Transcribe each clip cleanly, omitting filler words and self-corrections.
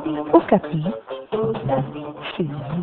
Okapi, chez vous.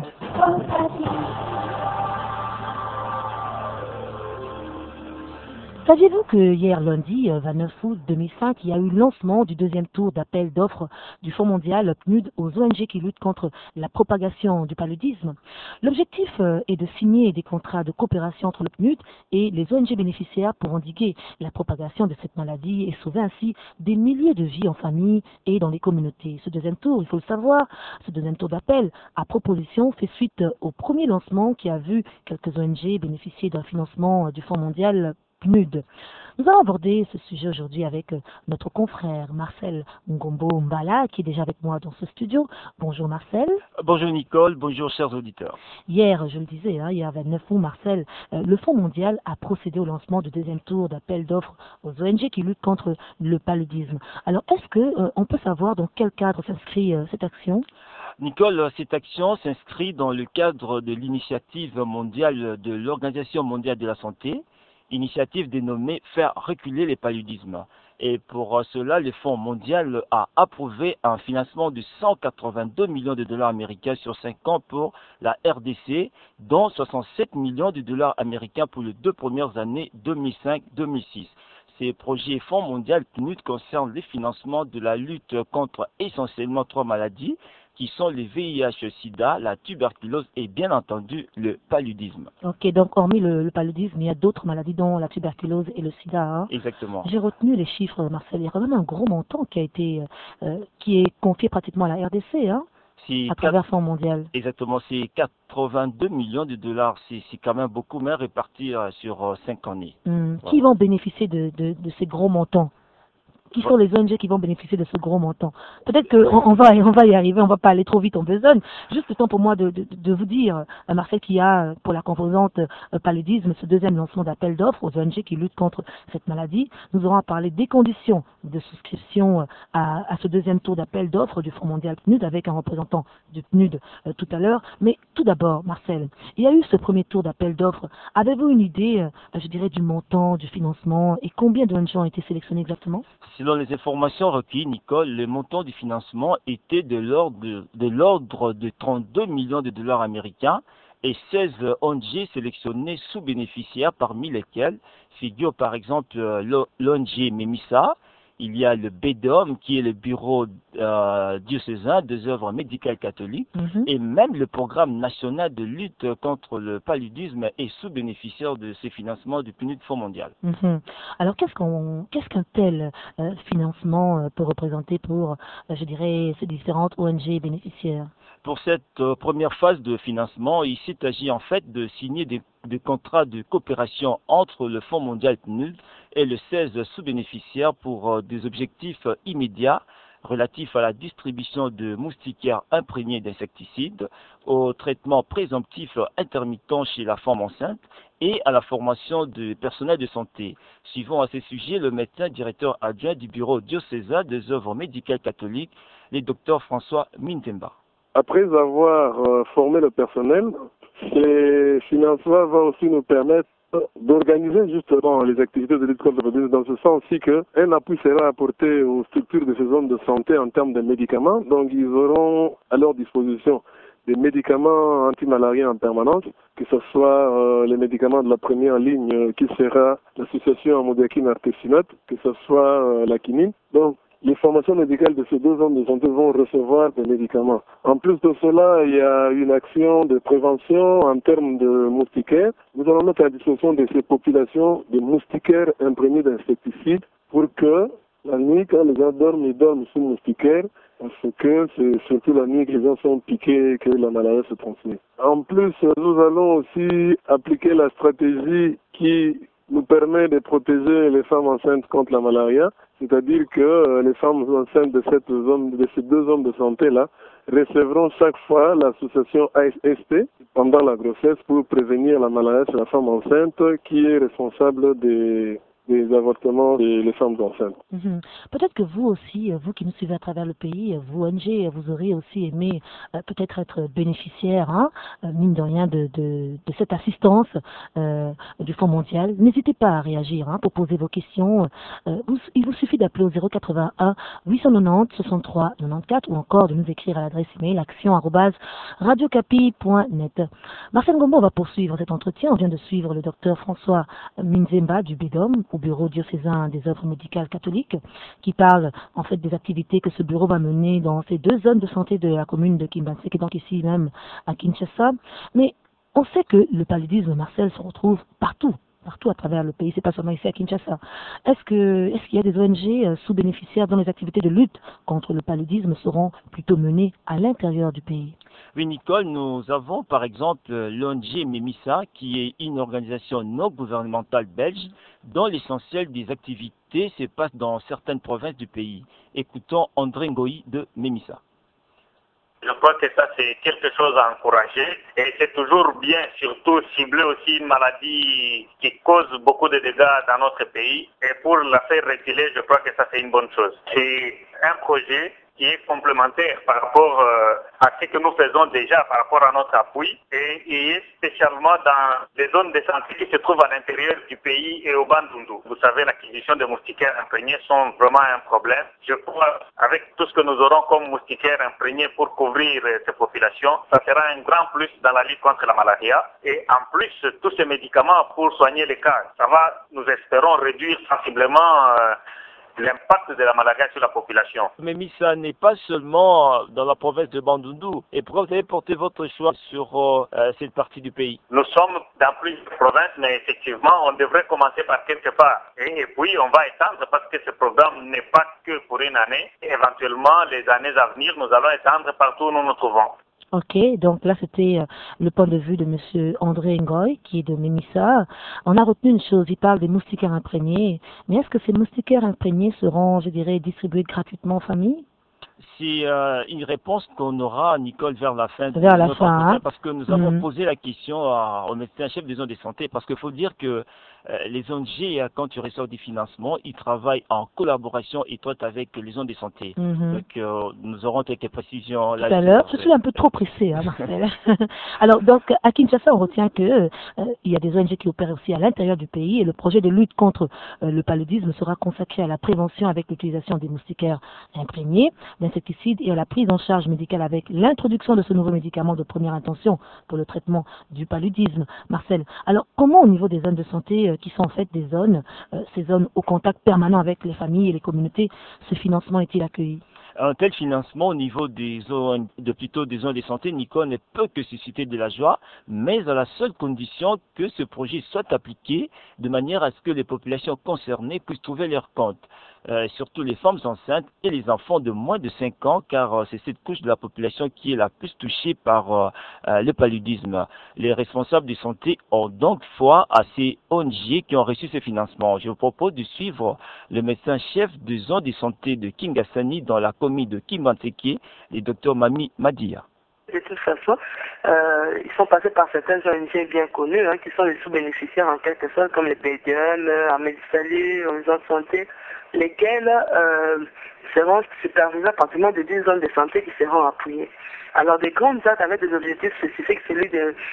Saviez-vous que hier lundi 29 août 2005, il y a eu le lancement du deuxième tour d'appel d'offres du Fonds mondial PNUD aux ONG qui luttent contre la propagation du paludisme? L'objectif est de signer des contrats de coopération entre le PNUD et les ONG bénéficiaires pour endiguer la propagation de cette maladie et sauver ainsi des milliers de vies en famille et dans les communautés. Ce deuxième tour, il faut le savoir, ce deuxième tour d'appel à proposition fait suite au premier lancement qui a vu quelques ONG bénéficier d'un financement du Fonds mondial PNUD. Nous allons aborder ce sujet aujourd'hui avec notre confrère Marcel Ngombo Mbala qui est déjà avec moi dans ce studio. Bonjour Marcel. Bonjour Nicole, bonjour chers auditeurs. Hier, je le disais, hier 29 août, Marcel, le Fonds mondial a procédé au lancement du deuxième tour d'appel d'offres aux ONG qui luttent contre le paludisme. Alors, est-ce que on peut savoir dans quel cadre s'inscrit cette action? Nicole, cette action s'inscrit dans le cadre de l'initiative mondiale de l'Organisation mondiale de la santé, initiative dénommée Faire reculer les paludismes. Et pour cela, le Fonds mondial a approuvé un financement de 182 millions de dollars américains sur 5 ans pour la RDC, dont 67 millions de dollars américains pour les 2 premières années 2005-2006. Ces projets Fonds mondial PNUD concernent les financements de la lutte contre essentiellement 3 maladies, qui sont le VIH-Sida, la tuberculose et bien entendu le paludisme. Ok, donc hormis le paludisme, il y a d'autres maladies dont la tuberculose et le sida. Hein. Exactement. J'ai retenu les chiffres, Marcel. Il y a quand même un gros montant qui a été, qui est confié pratiquement à la RDC, hein, à travers Fonds mondial. Exactement, c'est 82 millions de dollars. C'est quand même beaucoup, mais répartis sur 5 années. Voilà. Qui vont bénéficier de ces gros montants? Qui sont les ONG qui vont bénéficier de ce gros montant? Peut-être qu'on va y arriver, on va pas aller trop vite en besogne. Juste le temps pour moi de vous dire, Marcel, qu'il y a pour la composante paludisme ce deuxième lancement d'appel d'offres aux ONG qui luttent contre cette maladie. Nous aurons à parler des conditions de souscription à ce deuxième tour d'appel d'offres du Fonds mondial PNUD avec un représentant du PNUD tout à l'heure. Mais tout d'abord, Marcel, il y a eu ce premier tour d'appel d'offres. Avez-vous une idée, je dirais, du montant, du financement et combien d'ONG ont été sélectionnés exactement? Selon les informations requises, Nicole, le montant du financement était de l'ordre de 32 millions de dollars américains et 16 ONG sélectionnées sous bénéficiaires, parmi lesquelles figure par exemple l'ONG MEMISA. Il y a le BEDOM, qui est le bureau diocésain des œuvres médicales catholiques, et même le programme national de lutte contre le paludisme est sous-bénéficiaire de ces financements du PNUD Fonds mondial. Alors, qu'est-ce qu'un tel financement peut représenter pour, je dirais, ces différentes ONG bénéficiaires? Pour cette première phase de financement, il s'agit en fait de signer des contrats de coopération entre le Fonds mondial PNUD et les 16 sous-bénéficiaires pour des objectifs immédiats relatifs à la distribution de moustiquaires imprégnés d'insecticides, au traitement présomptif intermittent chez la femme enceinte et à la formation du personnel de santé. Suivant à ces sujets, le médecin directeur adjoint du bureau diocésain des œuvres médicales catholiques, le docteur François Mintemba. Après avoir formé le personnel, ces financements vont aussi nous permettre d'organiser justement les activités de lutte contre le paludisme dans ce sens aussi qu'un appui sera apporté aux structures de ces zones de santé en termes de médicaments. Donc ils auront à leur disposition des médicaments antimalariens en permanence, que ce soit les médicaments de la première ligne qui sera l'association Amodiaquine Artesunate, que ce soit la quinine. Donc les formations médicales de ces 2 zones de santé vont recevoir des médicaments. En plus de cela, il y a une action de prévention en termes de moustiquaires. Nous allons mettre à disposition de ces populations des moustiquaires imprégnés d'insecticides pour que la nuit, quand les gens dorment, ils dorment sous moustiquaires, parce que c'est surtout la nuit que les gens sont piqués que la maladie se transmet. En plus, nous allons aussi appliquer la stratégie qui nous permet de protéger les femmes enceintes contre la malaria, c'est-à-dire que les femmes enceintes de ces 2 zones de santé-là recevront chaque fois l'association ASST pendant la grossesse pour prévenir la malaria chez la femme enceinte qui est responsable des des avortements et les femmes enceintes. Peut-être que vous aussi, vous qui nous suivez à travers le pays, vous ONG, vous aurez aussi aimé peut-être être bénéficiaire, mine de rien, de cette assistance du Fonds mondial. N'hésitez pas à réagir pour poser vos questions. Il vous suffit d'appeler au 081 890 63 94 ou encore de nous écrire à l'adresse email action@radiocapi.net. Marcel Ngombo, on va poursuivre cet entretien. On vient de suivre le docteur François Minzemba du BEDOM, au Bureau diocésain des œuvres médicales catholiques, qui parle en fait des activités que ce bureau va mener dans ces deux zones de santé de la commune de Kimbanzeke, et donc ici même à Kinshasa. Mais on sait que le paludisme, Marcel, se retrouve partout à travers le pays, c'est pas seulement ici à Kinshasa. Est-ce qu'il y a des ONG sous-bénéficiaires dont les activités de lutte contre le paludisme seront plutôt menées à l'intérieur du pays? Oui, Nicole, nous avons par exemple l'ONG Memissa, qui est une organisation non gouvernementale belge, dont l'essentiel des activités se passe dans certaines provinces du pays. Écoutons André Ngoï de Memissa. Je crois que ça, c'est quelque chose à encourager et c'est toujours bien, surtout cibler aussi une maladie qui cause beaucoup de dégâts dans notre pays. Et pour la faire reculer, je crois que ça, c'est une bonne chose. C'est un projet qui est complémentaire par rapport à ce que nous faisons déjà par rapport à notre appui et il est spécialement dans les zones de santé qui se trouvent à l'intérieur du pays et au Bandundu. Vous savez, l'acquisition de moustiquaires imprégnés sont vraiment un problème. Je crois, avec tout ce que nous aurons comme moustiquaires imprégnés pour couvrir ces populations, ça sera un grand plus dans la lutte contre la malaria. Et en plus, tous ces médicaments pour soigner les cas, ça va, nous espérons, réduire sensiblement l'impact de la malaria sur la population. Mais ça n'est pas seulement dans la province de Bandundu. Et pourquoi vous avez porté votre choix sur cette partie du pays? Nous sommes dans plusieurs provinces, mais effectivement, on devrait commencer par quelque part. Et puis, on va étendre parce que ce programme n'est pas que pour une année. Et éventuellement, les années à venir, nous allons étendre partout où nous nous trouvons. Ok, donc là c'était le point de vue de Monsieur André Ngoï, qui est de Memissa. On a retenu une chose, il parle des moustiquaires imprégnés, mais est-ce que ces moustiquaires imprégnés seront, je dirais, distribués gratuitement aux familles? C'est une réponse qu'on aura, Nicole, vers la fin de notre entretien, parce que nous avons posé la question au médecin-chef des zones de santé, parce qu'il faut dire que les ONG, quand tu reçois des financements, ils travaillent en collaboration étroite avec les zones de santé. Donc, nous aurons quelques précisions là. Tout à l'heure, je suis un peu trop pressée, Marcel. Alors, donc, à Kinshasa, on retient que il y a des ONG qui opèrent aussi à l'intérieur du pays, et le projet de lutte contre le paludisme sera consacré à la prévention avec l'utilisation des moustiquaires imprégnés, d'insecticides et à la prise en charge médicale avec l'introduction de ce nouveau médicament de première intention pour le traitement du paludisme. Marcel, alors comment au niveau des zones de santé qui sont en fait des zones, ces zones au contact permanent avec les familles et les communautés, ce financement est-il accueilli? Un tel financement au niveau des zones, des zones de santé, Nicole, ne peut que susciter de la joie, mais à la seule condition que ce projet soit appliqué de manière à ce que les populations concernées puissent trouver leur compte. Surtout les femmes enceintes et les enfants de moins de 5 ans, car c'est cette couche de la population qui est la plus touchée par le paludisme. Les responsables de santé ont donc foi à ces ONG qui ont reçu ce financement. Je vous propose de suivre le médecin-chef de zone de santé de Kingasani dans la commune de Kimbanzeke, le docteur Mami Madia. De toute façon, ils sont passés par certaines ONG bien connues, qui sont les sous-bénéficiaires en quelque sorte, comme les BDM, Amélie Salut, les zones de santé, lesquels seront supervisés pratiquement de 10 zones de santé qui seront appuyées. Alors des grandes actes avec des objectifs spécifiques, celui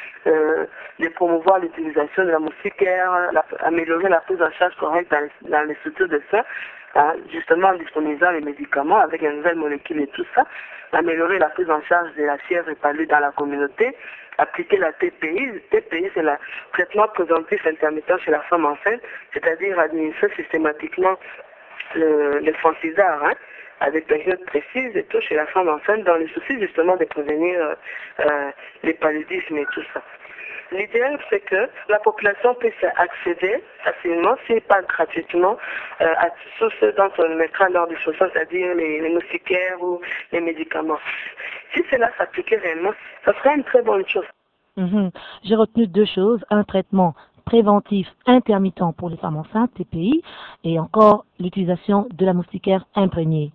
de promouvoir l'utilisation de la moustiquaire, améliorer la prise en charge correcte dans les structures de soins, justement en disponibilisant les médicaments avec les nouvelles molécules et tout ça, améliorer la prise en charge de la fièvre épalue dans la communauté, appliquer la TPI. TPI, c'est le traitement préventif intermittent chez la femme enceinte, c'est-à-dire administrer systématiquement le fansidar, à des périodes précises et tout chez la femme enceinte dans le souci justement de prévenir les paludismes et tout ça. L'idéal, c'est que la population puisse accéder facilement, si pas gratuitement, à tout ce dont on mettra lors du social, c'est-à-dire les moustiquaires ou les médicaments. Si cela s'appliquait réellement, ça serait une très bonne chose. J'ai retenu deux choses, un traitement préventif intermittent pour les femmes enceintes, TPI, et encore l'utilisation de la moustiquaire imprégnée.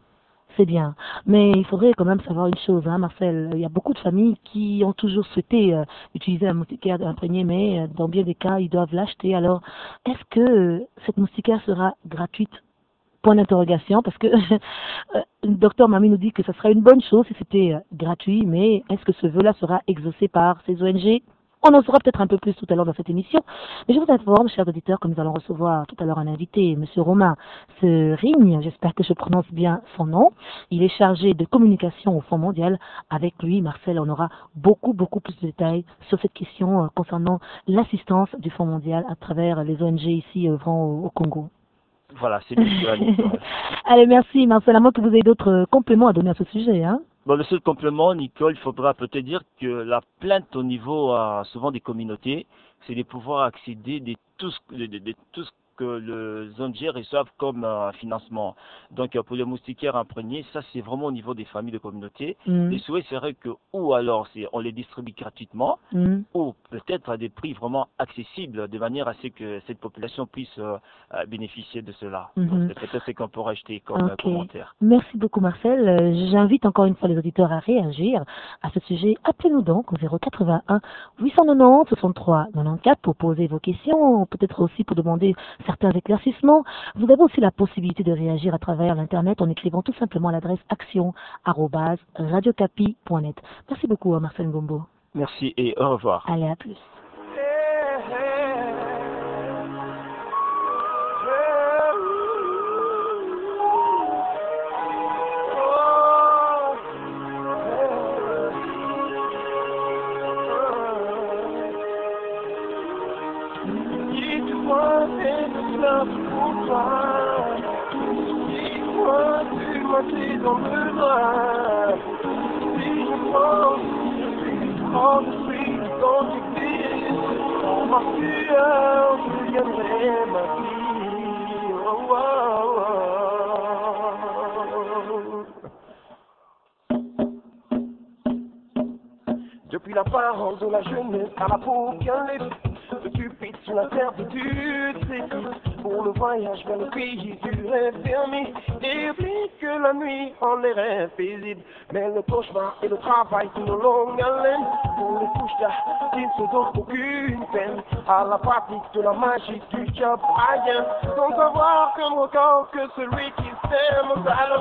C'est bien. Mais il faudrait quand même savoir une chose, hein, Marcel. Il y a beaucoup de familles qui ont toujours souhaité utiliser un moustiquaire imprégné, mais dans bien des cas, ils doivent l'acheter. Alors, est-ce que cette moustiquaire sera gratuite? Point d'interrogation, parce que le docteur Mami nous dit que ce serait une bonne chose si c'était gratuit, mais est-ce que ce vœu-là sera exaucé par ces ONG? On en saura peut-être un peu plus tout à l'heure dans cette émission. Mais je vous informe, chers auditeurs, que nous allons recevoir tout à l'heure un invité, M. Romain Serigne, j'espère que je prononce bien son nom. Il est chargé de communication au Fonds mondial. Avec lui, Marcel, on aura beaucoup plus de détails sur cette question concernant l'assistance du Fonds mondial à travers les ONG ici œuvrant au Congo. Voilà, c'est bien. Allez, merci Marcel, à moins que vous ayez d'autres compléments à donner à ce sujet. Hein. Bon, le seul complément, Nicole, il faudra peut-être dire que la plainte au niveau souvent des communautés, c'est de pouvoir accéder de tout ce que les ONG reçoivent comme financement. Donc pour les moustiquaires imprégnés, ça c'est vraiment au niveau des familles de communautés. Les souhaits seraient que ou alors on les distribue gratuitement, ou peut-être à des prix vraiment accessibles, de manière à ce que cette population puisse bénéficier de cela. C'est peut-être ce qu'on pourrait acheter comme commentaire. Merci beaucoup Marcel. J'invite encore une fois les auditeurs à réagir à ce sujet. Appelez-nous donc au 081 890 63 94 pour poser vos questions, peut-être aussi pour demander certains éclaircissements. Vous avez aussi la possibilité de réagir à travers l'internet en écrivant tout simplement à l'adresse action@radiocapi.net. Merci beaucoup Marcel Ngombo. Merci et au revoir. Allez, à plus. Dans le noir, si je pense, en suis dans l'église, en ma sueur, je viendrai ma vie. Oh, oh, oh. Depuis la parole de la jeunesse à l'apocalypse, de Cupide sur la certitude, c'est pour le voyage vers le pays du rêve permis. Et oublie que la nuit en les rêves paisibles, mais le cauchemar et le travail d'une longue haleine. Pour les couches qui ne se donnent aucune peine, à la pratique de la magie du job aïen, sans savoir comme record que celui qui s'aime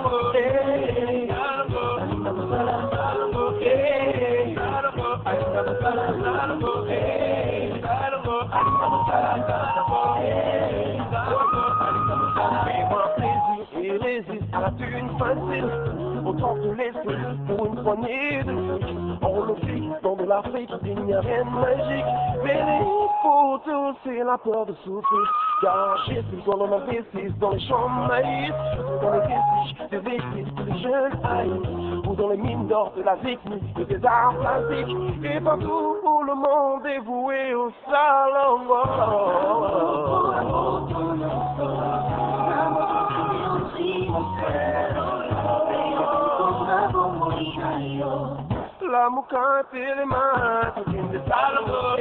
et résiste à la thune facile, autant te laisser pour une poignée de fric. On le fait dans de l'Afrique, il n'y a rien de magique, mais les photos c'est la peur de souffrir, car Jésus dans l'homme investit dans les champs de maïs, dans les vestiges des vestiges que les jeunes haïssent, ou dans les mines d'or de la technique et des arts plastiques, et partout où le monde est voué au salon. La muka telema in the salamo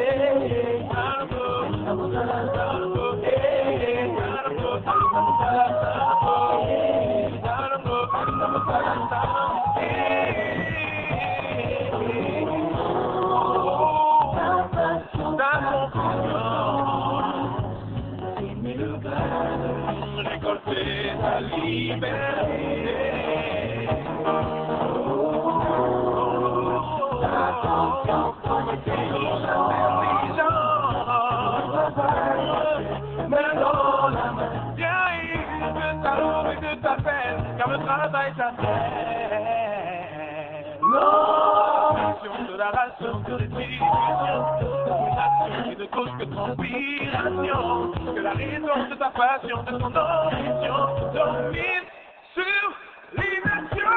récolter la liberté. Car le travail s'appelle non, de la ration de restitution, une action qui ne cause que transpiration, que la raison de ta passion, de ton ambition, domine sur l'immersion.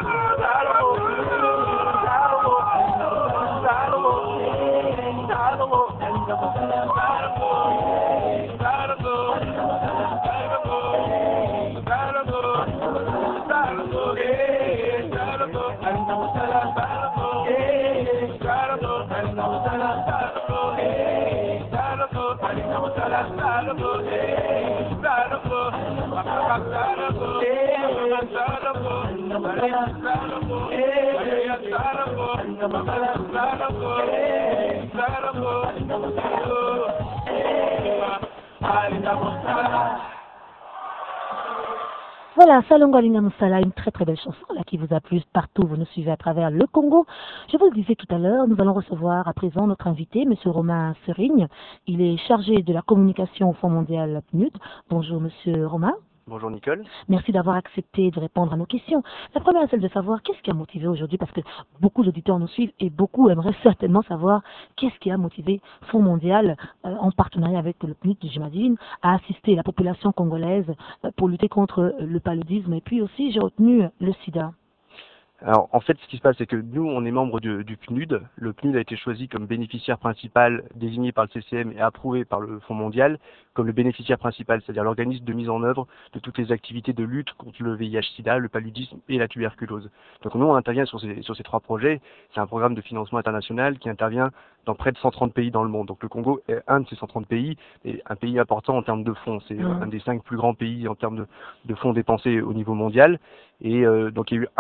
Salamo, Voilà, Salongo Alinga Moussala, une très très belle chanson là, qui vous a plu partout, vous nous suivez à travers le Congo. Je vous le disais tout à l'heure, nous allons recevoir à présent notre invité, M. Romain Serigne. Il est chargé de la communication au Fonds mondial PNUD. Bonjour M. Romain. Bonjour Nicole. Merci d'avoir accepté de répondre à nos questions. La première est celle de savoir qu'est-ce qui a motivé aujourd'hui, parce que beaucoup d'auditeurs nous suivent et beaucoup aimeraient certainement savoir qu'est-ce qui a motivé Fonds mondial, en partenariat avec le PNUD, j'imagine, à assister la population congolaise pour lutter contre le paludisme et puis aussi, j'ai retenu le sida. Alors en fait ce qui se passe c'est que nous on est membre du PNUD. Le PNUD a été choisi comme bénéficiaire principal désigné par le CCM et approuvé par le Fonds mondial comme le bénéficiaire principal, c'est-à-dire l'organisme de mise en œuvre de toutes les activités de lutte contre le VIH-Sida, le paludisme et la tuberculose. Donc nous on intervient sur ces trois projets. C'est un programme de financement international qui intervient dans près de 130 pays dans le monde. Donc le Congo est un de ces 130 pays et un pays important en termes de fonds. C'est un des 5 plus grands pays en termes de fonds dépensés au niveau mondial. Et donc il y a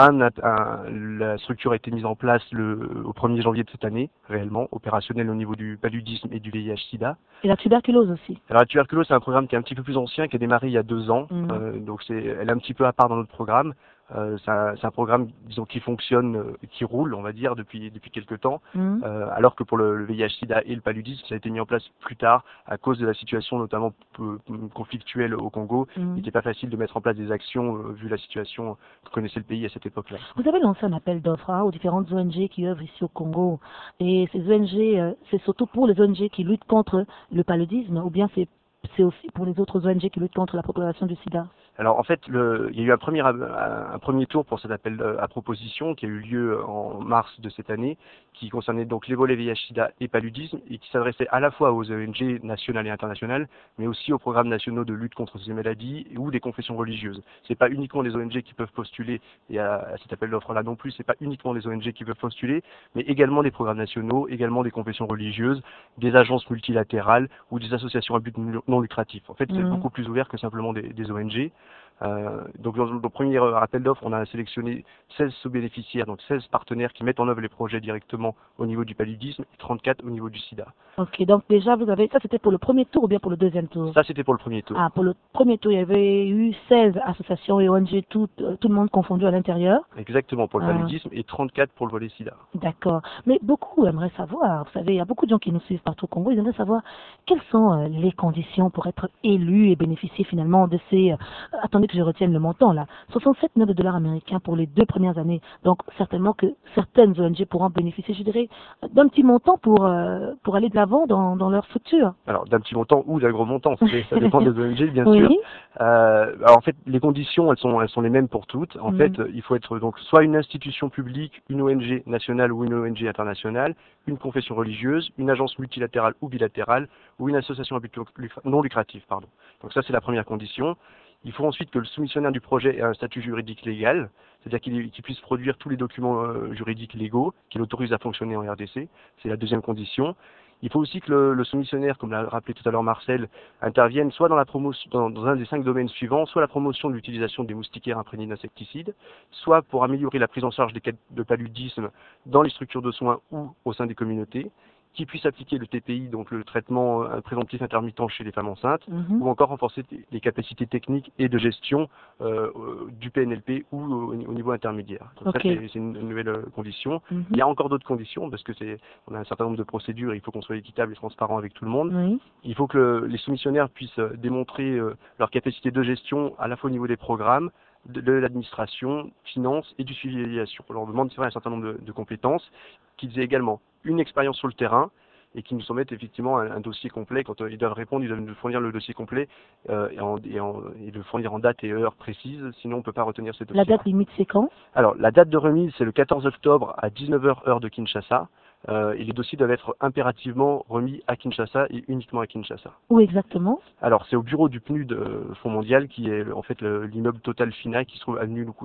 eu la structure a été mise en place au 1er janvier de cette année, réellement, opérationnelle au niveau du paludisme et du VIH-Sida. Et la tuberculose aussi. Alors la tuberculose, c'est un programme qui est un petit peu plus ancien, qui a démarré il y a 2 ans. Donc elle est un petit peu à part dans notre programme. C'est un programme, disons, qui fonctionne, qui roule, on va dire, depuis quelques temps, alors que pour le VIH-Sida et le paludisme, ça a été mis en place plus tard à cause de la situation notamment conflictuelle au Congo. Il n'était pas facile de mettre en place des actions vu la situation que connaissait le pays à cette époque-là. Vous avez lancé un appel d'offres aux différentes ONG qui œuvrent ici au Congo, et ces ONG, c'est surtout pour les ONG qui luttent contre le paludisme, ou bien c'est aussi pour les autres ONG qui luttent contre la propagation du sida? Alors en fait, il y a eu un premier tour pour cet appel à proposition qui a eu lieu en mars de cette année, qui concernait donc les volets VIH-Sida et paludisme et qui s'adressait à la fois aux ONG nationales et internationales, mais aussi aux programmes nationaux de lutte contre ces maladies ou des confessions religieuses. C'est pas uniquement les ONG qui peuvent postuler et à cet appel d'offres-là non plus, c'est pas uniquement les ONG qui peuvent postuler, mais également des programmes nationaux, également des confessions religieuses, des agences multilatérales ou des associations à but non lucratif. En fait, c'est beaucoup plus ouvert que simplement des ONG. Donc dans le premier appel d'offres, on a sélectionné 16 sous-bénéficiaires, donc 16 partenaires qui mettent en œuvre les projets directement au niveau du paludisme et 34 au niveau du sida. Ok, donc déjà ça c'était pour le premier tour ou bien pour le deuxième tour? Ça c'était pour le premier tour. Ah, pour le premier tour, il y avait eu 16 associations et ONG, tout le monde confondu à l'intérieur. Exactement, pour le paludisme et 34 pour le volet sida. D'accord, mais beaucoup aimeraient savoir, vous savez, il y a beaucoup de gens qui nous suivent partout au Congo, ils aimeraient savoir quelles sont les conditions pour être élus et bénéficier finalement de ces... attendez que je retienne le montant là, 67 millions de dollars américains pour les 2 premières années. Donc certainement que certaines ONG pourront bénéficier, je dirais, d'un petit montant pour aller de l'avant dans leur structure. Alors d'un petit montant ou d'un gros montant, ça dépend des ONG bien sûr. Alors en fait les conditions elles sont les mêmes pour toutes. En fait il faut être donc soit une institution publique, une ONG nationale ou une ONG internationale, une confession religieuse, une agence multilatérale ou bilatérale ou une association à but non lucratif. Donc ça c'est la première condition. Il faut ensuite que le soumissionnaire du projet ait un statut juridique légal, c'est-à-dire qu'il puisse produire tous les documents juridiques légaux qui l'autorisent à fonctionner en RDC. C'est la deuxième condition. Il faut aussi que le soumissionnaire, comme l'a rappelé tout à l'heure Marcel, intervienne soit dans la promotion, dans un des 5 domaines suivants, soit la promotion de l'utilisation des moustiquaires imprégnés d'insecticides, soit pour améliorer la prise en charge des cas de paludisme dans les structures de soins ou au sein des communautés, qui puisse appliquer le TPI, donc le traitement présomptif intermittent chez les femmes enceintes, ou encore renforcer les capacités techniques et de gestion du PNLP ou au niveau intermédiaire. Donc ça, c'est une nouvelle condition. Il y a encore d'autres conditions, parce que on a un certain nombre de procédures, il faut qu'on soit équitable et transparent avec tout le monde. Il faut que les soumissionnaires puissent démontrer leur capacité de gestion à la fois au niveau des programmes, de l'administration, finance et du suivi d'évaluation. On leur demande de faire un certain nombre de compétences, qu'ils aient également une expérience sur le terrain et qu'ils nous soumettent effectivement un dossier complet. Quand ils doivent répondre, ils doivent nous fournir le dossier complet et le fournir en date et heure précise, sinon on ne peut pas retenir ce dossier. La date limite c'est quand? Alors la date de remise c'est le 14 octobre à 19h heure de Kinshasa. Et les dossiers doivent être impérativement remis à Kinshasa et uniquement à Kinshasa. Où exactement? Alors c'est au bureau du PNUD Fonds mondial qui est en fait l'immeuble Total Fina qui se trouve avenue Lukusa.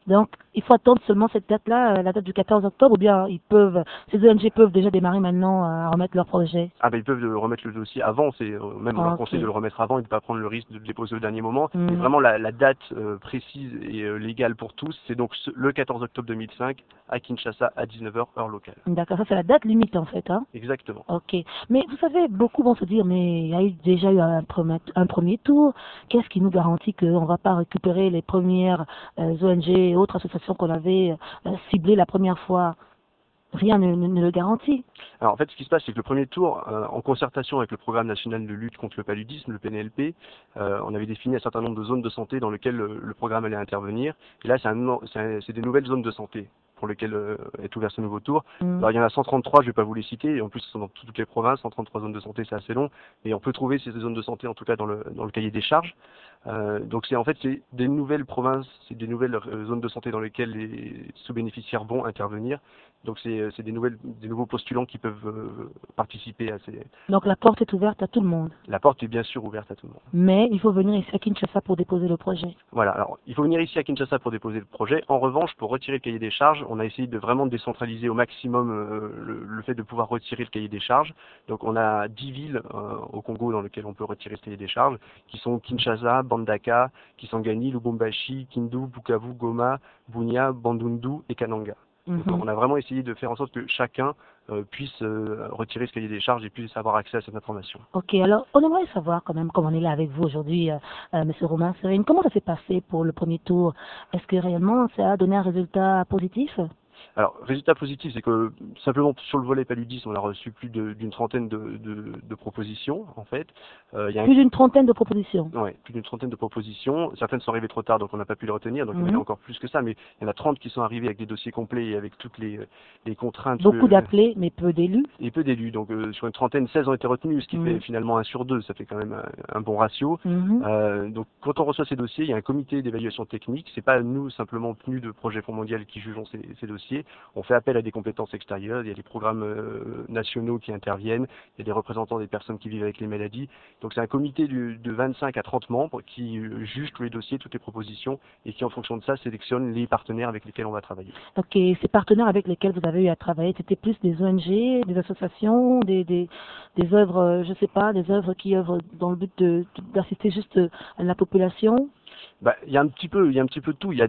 Donc, il faut attendre seulement cette date-là, la date du 14 octobre, ou bien ces ONG peuvent déjà démarrer maintenant à remettre leur projet? Ah ben ils peuvent remettre le dossier avant, c'est même on leur conseille de le remettre avant et de ne pas prendre le risque de le déposer au dernier moment. Mais vraiment la date précise et légale pour tous, c'est donc le 14 octobre 2005 à Kinshasa à 19h heure locale. D'accord, ça c'est la date limite en fait. Hein? Exactement. Ok, mais vous savez, beaucoup vont se dire, mais il y a déjà eu un premier tour, qu'est-ce qui nous garantit qu'on ne va pas récupérer les premières ONG et autres associations qu'on avait ciblées la première fois? Rien ne le garantit. Alors en fait, ce qui se passe, c'est que le premier tour, en concertation avec le Programme national de lutte contre le paludisme, le PNLP, on avait défini un certain nombre de zones de santé dans lesquelles le programme allait intervenir. Et là, c'est des nouvelles zones de santé pour lesquelles est ouvert ce nouveau tour. Alors il y en a 133, je ne vais pas vous les citer, et en plus ils sont dans toutes les provinces, 133 zones de santé, c'est assez long, et on peut trouver ces zones de santé en tout cas dans le cahier des charges. Donc c'est des nouvelles provinces, c'est des nouvelles zones de santé dans lesquelles les sous-bénéficiaires vont intervenir. Donc c'est des nouveaux postulants qui peuvent participer à ces... Donc la porte est ouverte à tout le monde. La porte est bien sûr ouverte à tout le monde. Mais il faut venir ici à Kinshasa pour déposer le projet. Voilà, alors il faut venir ici à Kinshasa pour déposer le projet. En revanche, pour retirer le cahier des charges, on a essayé de vraiment décentraliser au maximum le fait de pouvoir retirer le cahier des charges. Donc on a 10 villes au Congo dans lesquelles on peut retirer ce cahier des charges, qui sont Kinshasa, Bandaka, Kisangani, Lubumbashi, Kindu, Bukavu, Goma, Bunia, Bandundu et Kananga. Donc, on a vraiment essayé de faire en sorte que chacun puisse retirer ce cahier des charges et puisse avoir accès à cette information. Ok, alors on aimerait savoir quand même, comme on est là avec vous aujourd'hui, M. Romain Serine, comment ça s'est passé pour le premier tour? Est-ce que réellement ça a donné un résultat positif? Alors, résultat positif, c'est que simplement sur le volet paludisme, on a reçu plus d'une trentaine de propositions, en fait. Plus d'une trentaine de propositions? Oui, plus d'une trentaine de propositions. Certaines sont arrivées trop tard, donc on n'a pas pu les retenir, donc il y en a encore plus que ça, mais il y en a 30 qui sont arrivées avec des dossiers complets et avec toutes les contraintes. Beaucoup d'appelés, mais peu d'élus? Et peu d'élus, donc sur une trentaine, 16 ont été retenus, ce qui fait finalement 1 sur 2, ça fait quand même un bon ratio. Donc quand on reçoit ces dossiers, il y a un comité d'évaluation technique, c'est pas nous, simplement PNUD de Projet Fonds Mondial, qui jugeons ces dossiers. On fait appel à des compétences extérieures, il y a des programmes nationaux qui interviennent, il y a des représentants des personnes qui vivent avec les maladies. Donc c'est un comité de 25 à 30 membres qui juge tous les dossiers, toutes les propositions et qui en fonction de ça sélectionne les partenaires avec lesquels on va travailler. Ok, ces partenaires avec lesquels vous avez eu à travailler, c'était plus des ONG, des associations, des œuvres, je sais pas, des œuvres qui œuvrent dans le but d'assister juste à la population? Il y a un petit peu de tout. Il y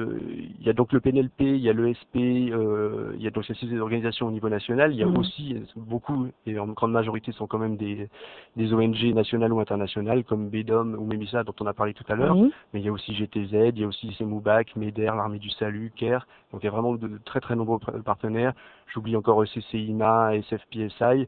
a donc le PNLP, il y a l'ESP, il y a donc ces organisations au niveau national. Il y a aussi beaucoup, et en grande majorité sont quand même des ONG nationales ou internationales, comme BEDOM ou MEMISA dont on a parlé tout à l'heure. Mais il y a aussi GTZ, il y a aussi CEMUBAC, MEDER, l'Armée du Salut, CARE. Donc il y a vraiment de très très nombreux partenaires. J'oublie encore CCIMA, SFPSI,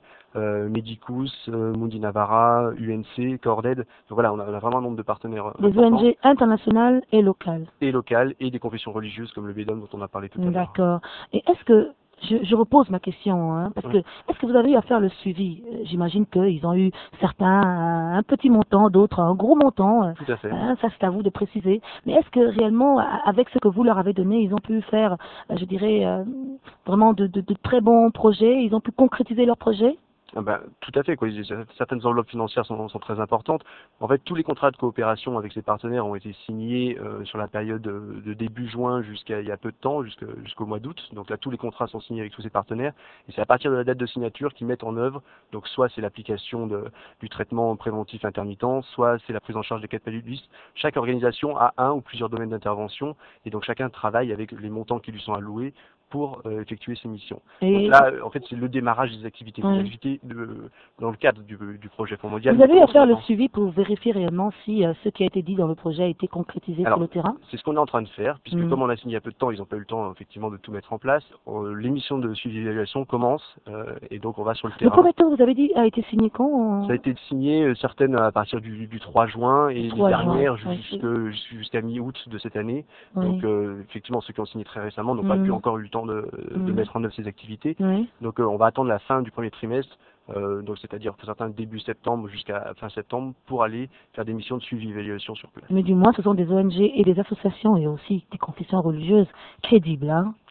Medicus, Mundi Navarra, UNC, Corded. Donc voilà, on a vraiment un nombre de partenaires. Des ONG internationales et locales. Et locales, et des confessions religieuses comme le BEDOM dont on a parlé tout à l'heure. D'accord. Et est-ce que, je repose ma question, hein, parce que est-ce que vous avez eu à faire le suivi? J'imagine qu'ils ont eu certains un petit montant, d'autres un gros montant. Tout à fait. Ça c'est à vous de préciser. Mais est-ce que réellement, avec ce que vous leur avez donné, ils ont pu faire, je dirais, vraiment de très bons projets? Ils ont pu concrétiser leurs projets? Tout à fait, quoi. Certaines enveloppes financières sont très importantes. En fait, tous les contrats de coopération avec ces partenaires ont été signés sur la période de début juin jusqu'à il y a peu de temps, jusqu'au mois d'août. Donc là, tous les contrats sont signés avec tous ces partenaires. Et c'est à partir de la date de signature qu'ils mettent en œuvre. Donc soit c'est l'application du traitement préventif intermittent, soit c'est la prise en charge des cas de paludisme. Chaque organisation a un ou plusieurs domaines d'intervention. Et donc chacun travaille avec les montants qui lui sont alloués pour effectuer ces missions. Donc là, en fait, c'est le démarrage des activités. Les activités dans le cadre du projet Fonds Mondial. Vous avez eu à faire le suivi pour vérifier réellement si ce qui a été dit dans le projet a été concrétisé sur le terrain? C'est ce qu'on est en train de faire, puisque comme on a signé il y a peu de temps, ils n'ont pas eu le temps effectivement de tout mettre en place. L'émission de suivi d'évaluation commence et donc on va sur le terrain. Le premier tour, vous avez dit, a été signé quand? Ça a été signé, certaines à partir du 3 juin et les dernières jusqu'à mi-août de cette année. Donc effectivement, ceux qui ont signé très récemment n'ont pas pu encore eu le temps de mettre en œuvre ces activités. Donc on va attendre la fin du premier trimestre, donc c'est-à-dire pour certains début septembre jusqu'à fin septembre, pour aller faire des missions de suivi évaluation sur place. Mais du moins, ce sont des ONG et des associations et aussi des confessions religieuses crédibles, hein?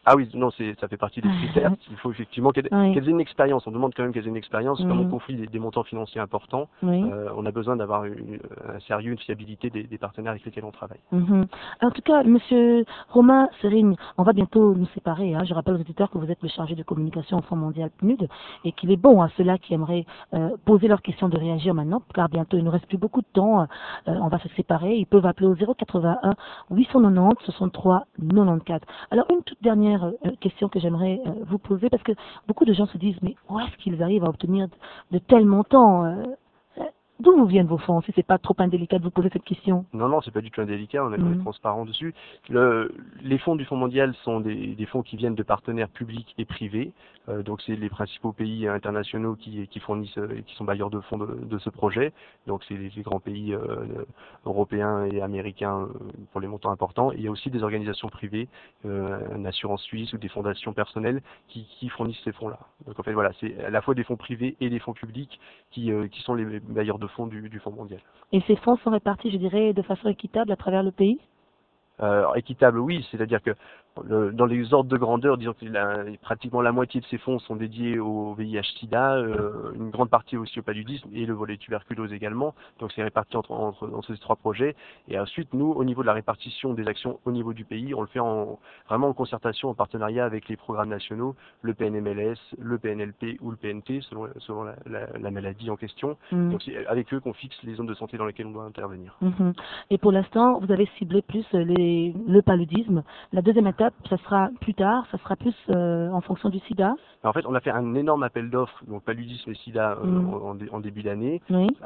Ah oui, non, ça fait partie des critères. Il faut effectivement qu'elles aient une expérience. On demande quand même qu'elles aient une expérience. Comme on confie des montants financiers importants, on a besoin d'avoir un sérieux, une fiabilité des partenaires avec lesquels on travaille. En tout cas, Monsieur Romain Serigne, on va bientôt nous séparer. Je rappelle aux auditeurs que vous êtes le chargé de communication au Fonds mondial PNUD et qu'il est bon à ceux-là qui aimeraient poser leurs questions de réagir maintenant, car bientôt il ne reste plus beaucoup de temps. On va se séparer. Ils peuvent appeler au 081 890 63 94. Alors, une toute dernière question que j'aimerais vous poser, parce que beaucoup de gens se disent, mais où est-ce qu'ils arrivent à obtenir de tels montants D'où vous viennent vos fonds, si c'est pas trop indélicat de vous poser cette question? Non, c'est pas du tout indélicat, on est transparent dessus. Les fonds du Fonds mondial sont des fonds qui viennent de partenaires publics et privés. Donc c'est les principaux pays internationaux qui fournissent, qui sont bailleurs de fonds de ce projet. Donc c'est les grands pays européens et américains pour les montants importants. Et il y a aussi des organisations privées, une assurance suisse ou des fondations personnelles qui fournissent ces fonds-là. Donc en fait voilà, c'est à la fois des fonds privés et des fonds publics qui sont les bailleurs de fonds du Fonds mondial. Et ces fonds sont répartis, je dirais, de façon équitable à travers le pays? Équitable, oui, c'est-à-dire que dans les ordres de grandeur, disons que pratiquement la moitié de ces fonds sont dédiés au VIH/SIDA, une grande partie aussi au paludisme et le volet tuberculose également. Donc c'est réparti dans ces trois projets. Et ensuite, nous, au niveau de la répartition des actions au niveau du pays, on le fait vraiment en concertation, en partenariat avec les programmes nationaux, le PNMLS, le PNLP ou le PNT, selon la maladie en question. Donc c'est avec eux qu'on fixe les zones de santé dans lesquelles on doit intervenir. Et pour l'instant, vous avez ciblé plus le paludisme. La deuxième étape, ça sera plus tard, ça sera plus en fonction du sida. En fait, on a fait un énorme appel d'offres, donc paludisme et sida en début d'année.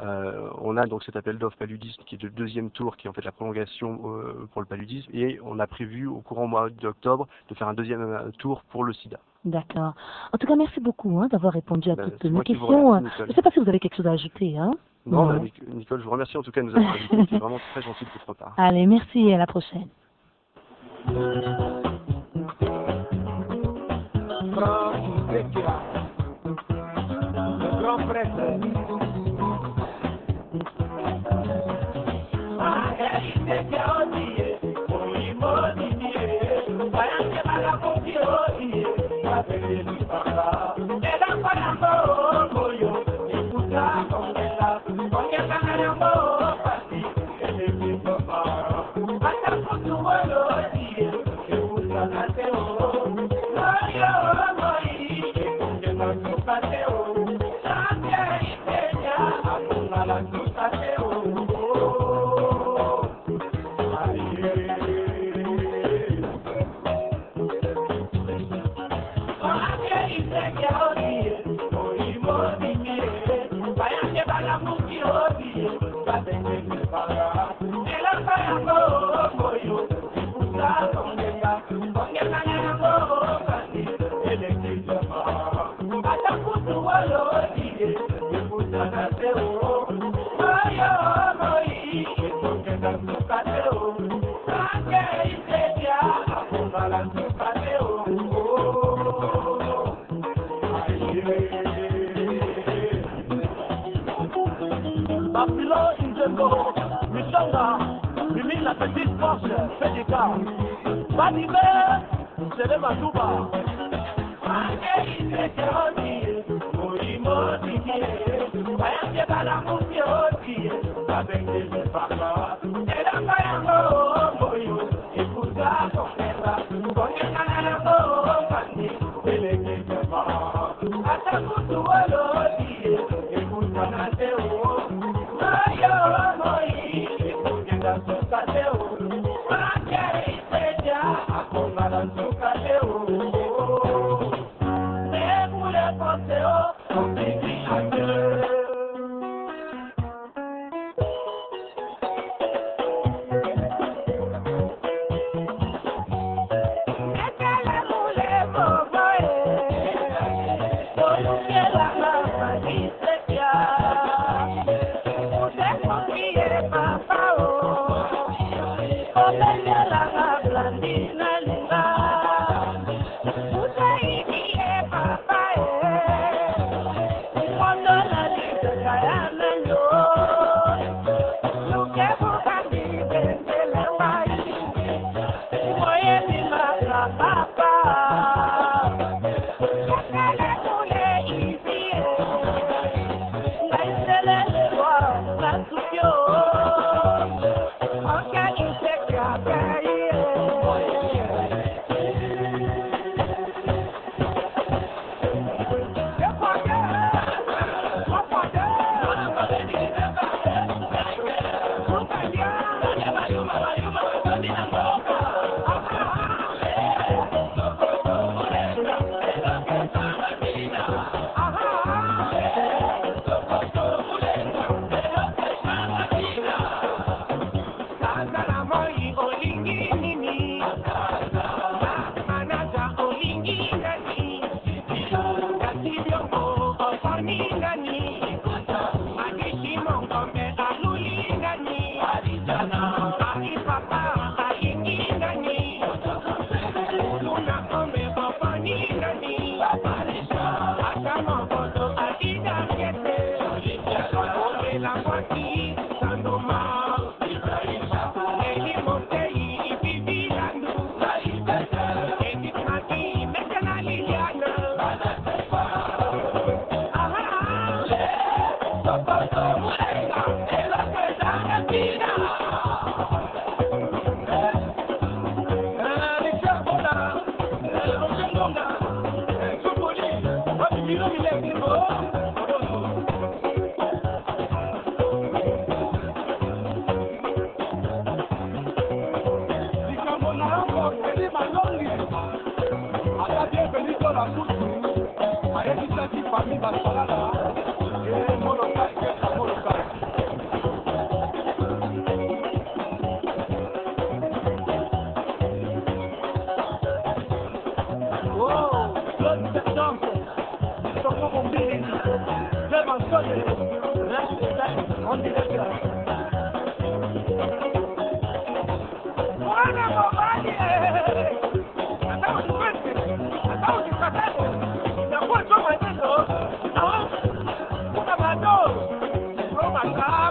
On a donc cet appel d'offres paludisme qui est le deuxième tour, qui est en fait la prolongation pour le paludisme, et on a prévu au courant mois d'octobre de faire un deuxième tour pour le sida. D'accord. En tout cas, merci beaucoup d'avoir répondu à toutes mes questions. Je ne sais pas si vous avez quelque chose à ajouter. Non, Nicole, je vous remercie en tout cas de nous avoir invités. C'est vraiment très gentil de votre part. Allez, merci et à la prochaine. Le grand prêtre. La petite force fait des cas. Pas d'hiver, c'est le Matouba. Avec des parents, et la Papa. Oh my God!